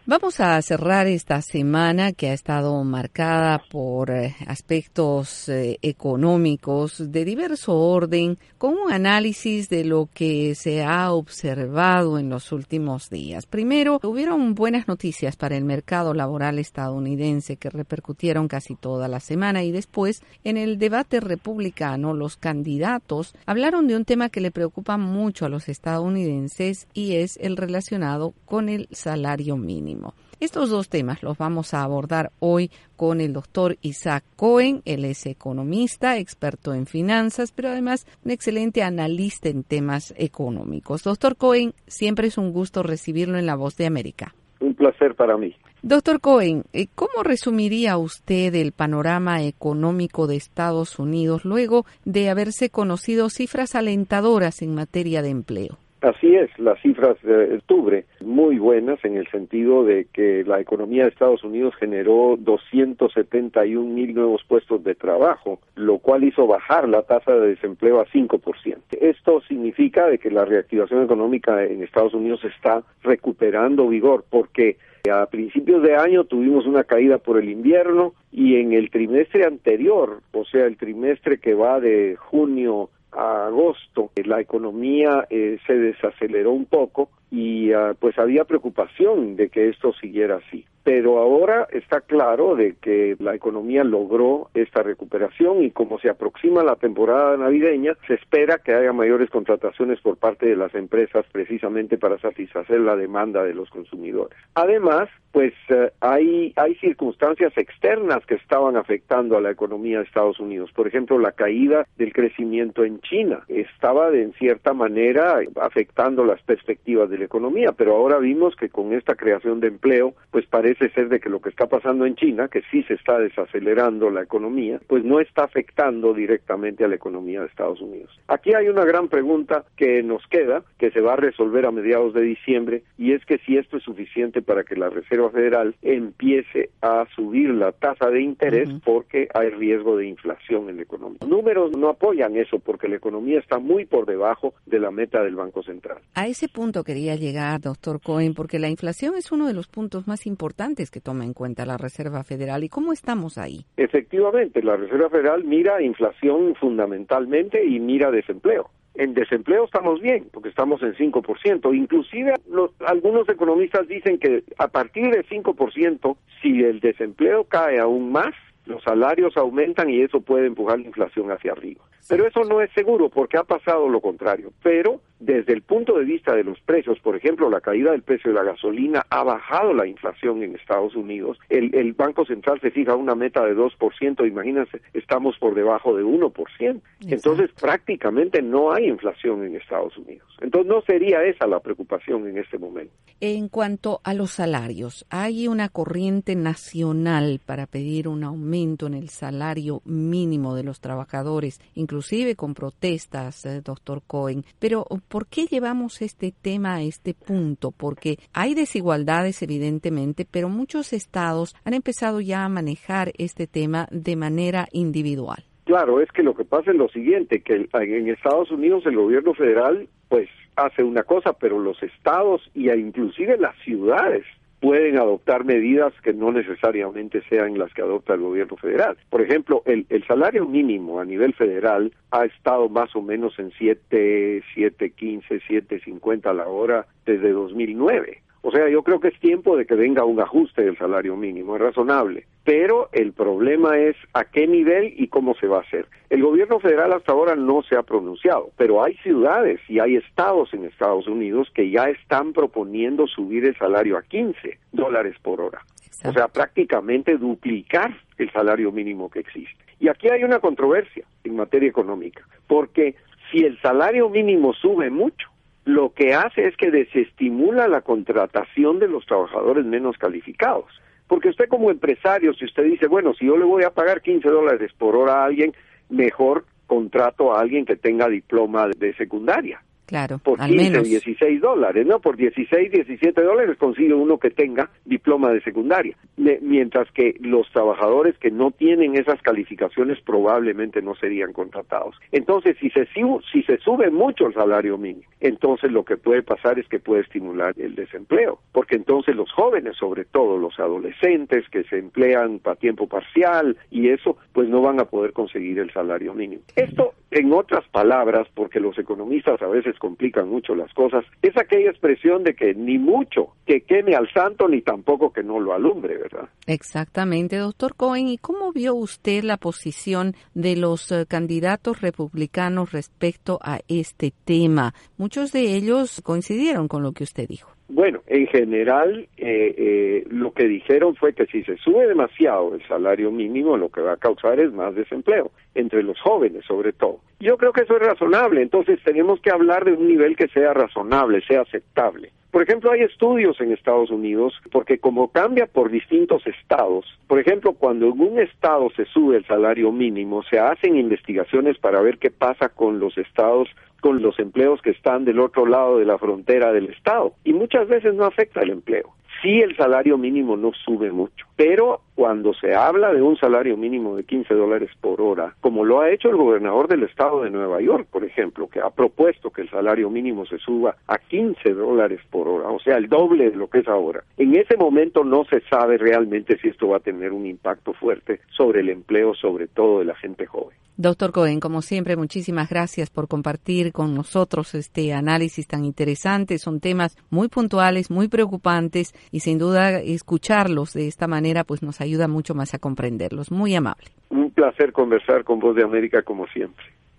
Vamos a cerrar esta semana que ha estado marcada por aspectos económicos de diverso orden, con un análisis de lo que se ha observado en los últimos días. Primero, hubieron buenas noticias para el mercado laboral estadounidense que repercutieron casi toda la semana, y después, en el debate republicano, los candidatos hablaron de un tema que le preocupa mucho a los estadounidenses y es el relacionado con el salario mínimo. Estos dos temas los vamos a abordar hoy con el doctor Isaac Cohen. Él es economista, experto en finanzas, pero además un excelente analista en temas económicos. Doctor Cohen, siempre es un gusto recibirlo en La Voz de América. Un placer para mí. Doctor Cohen, ¿cómo resumiría usted el panorama económico de Estados Unidos luego de haberse conocido cifras alentadoras en materia de empleo? Así es, las cifras de octubre muy buenas en el sentido de que la economía de Estados Unidos generó 271,000 nuevos puestos de trabajo, lo cual hizo bajar la tasa de desempleo a 5%. Esto significa de que la reactivación económica en Estados Unidos está recuperando vigor, porque a principios de año tuvimos una caída por el invierno y en el trimestre anterior, o sea, el trimestre que va de junio a agosto, la economía se desaceleró un poco y pues había preocupación de que esto siguiera así. Pero ahora está claro de que la economía logró esta recuperación y como se aproxima la temporada navideña, se espera que haya mayores contrataciones por parte de las empresas precisamente para satisfacer la demanda de los consumidores. Además, pues hay circunstancias externas que estaban afectando a la economía de Estados Unidos. Por ejemplo, la caída del crecimiento en China estaba en cierta manera afectando las perspectivas de la economía, pero ahora vimos que con esta creación de empleo, pues parece ser de que lo que está pasando en China, que sí se está desacelerando la economía, pues no está afectando directamente a la economía de Estados Unidos. Aquí hay una gran pregunta que nos queda, que se va a resolver a mediados de diciembre, y es que si esto es suficiente para que la Reserva Federal empiece a subir la tasa de interés porque hay riesgo de inflación en la economía. Los números no apoyan eso porque la economía está muy por debajo de la meta del Banco Central. A ese punto quería llegar, doctor Cohen, porque la inflación es uno de los puntos más importantes que toma en cuenta la Reserva Federal. ¿Y cómo estamos ahí? Efectivamente, la Reserva Federal mira inflación fundamentalmente y mira desempleo. En desempleo estamos bien, porque estamos en 5%. Inclusive algunos economistas dicen que a partir de 5%, si el desempleo cae aún más, los salarios aumentan y eso puede empujar la inflación hacia arriba. Pero eso no es seguro porque ha pasado lo contrario. Pero desde el punto de vista de los precios, por ejemplo, la caída del precio de la gasolina ha bajado la inflación en Estados Unidos. El Banco Central se fija una meta de 2%, imagínense, estamos por debajo de 1%. Exacto. Entonces prácticamente no hay inflación en Estados Unidos. Entonces no sería esa la preocupación en este momento. En cuanto a los salarios, hay una corriente nacional para pedir un aumento en el salario mínimo de los trabajadores, inclusive con protestas, doctor Cohen. Pero, ¿por qué llevamos este tema a este punto? Porque hay desigualdades, evidentemente, pero muchos estados han empezado ya a manejar este tema de manera individual. Claro, es que lo que pasa es lo siguiente, que en Estados Unidos el gobierno federal, pues, hace una cosa, pero los estados y inclusive las ciudades pueden adoptar medidas que no necesariamente sean las que adopta el gobierno federal. Por ejemplo, el salario mínimo a nivel federal ha estado más o menos en 7.15, 7.50 la hora desde 2009. O sea, yo creo que es tiempo de que venga un ajuste del salario mínimo, es razonable. Pero el problema es a qué nivel y cómo se va a hacer. El gobierno federal hasta ahora no se ha pronunciado, pero hay ciudades y hay estados en Estados Unidos que ya están proponiendo subir el salario a $15 por hora. Exacto. O sea, prácticamente duplicar el salario mínimo que existe. Y aquí hay una controversia en materia económica, porque si el salario mínimo sube mucho, lo que hace es que desestimula la contratación de los trabajadores menos calificados. Porque usted como empresario, si usted dice, bueno, si yo le voy a pagar $15 por hora a alguien, mejor contrato a alguien que tenga diploma de secundaria. Claro, por al 15, menos. $16, ¿no? Por 16, $17 consigue uno que tenga diploma de secundaria. Mientras que los trabajadores que no tienen esas calificaciones probablemente no serían contratados. Entonces, si se sube mucho el salario mínimo, entonces lo que puede pasar es que puede estimular el desempleo, porque entonces los jóvenes, sobre todo los adolescentes que se emplean a tiempo parcial y eso, pues no van a poder conseguir el salario mínimo. Esto, en otras palabras, porque los economistas a veces complican mucho las cosas, es aquella expresión de que ni mucho que queme al santo ni tampoco que no lo alumbre, ¿verdad? Exactamente, doctor Cohen. ¿Y cómo vio usted la posición de los candidatos republicanos respecto a este tema? Muchos de ellos coincidieron con lo que usted dijo. Bueno, en general, lo que dijeron fue que si se sube demasiado el salario mínimo, lo que va a causar es más desempleo, entre los jóvenes sobre todo. Yo creo que eso es razonable, entonces tenemos que hablar de un nivel que sea razonable, sea aceptable. Por ejemplo, hay estudios en Estados Unidos, porque como cambia por distintos estados, por ejemplo, cuando en un estado se sube el salario mínimo, se hacen investigaciones para ver qué pasa con los estados, con los empleos que están del otro lado de la frontera del estado. Y muchas veces no afecta el empleo. Sí, el salario mínimo no sube mucho, pero cuando se habla de un salario mínimo de $15 por hora, como lo ha hecho el gobernador del estado de Nueva York, por ejemplo, que ha propuesto que el salario mínimo se suba a $15 por hora, o sea, el doble de lo que es ahora. En ese momento no se sabe realmente si esto va a tener un impacto fuerte sobre el empleo, sobre todo de la gente joven. Doctor Cohen, como siempre, muchísimas gracias por compartir con nosotros este análisis tan interesante. Son temas muy puntuales, muy preocupantes y sin duda escucharlos de esta manera pues nos ayuda mucho más a comprenderlos. Muy amable. Un placer conversar con Voz de América como siempre.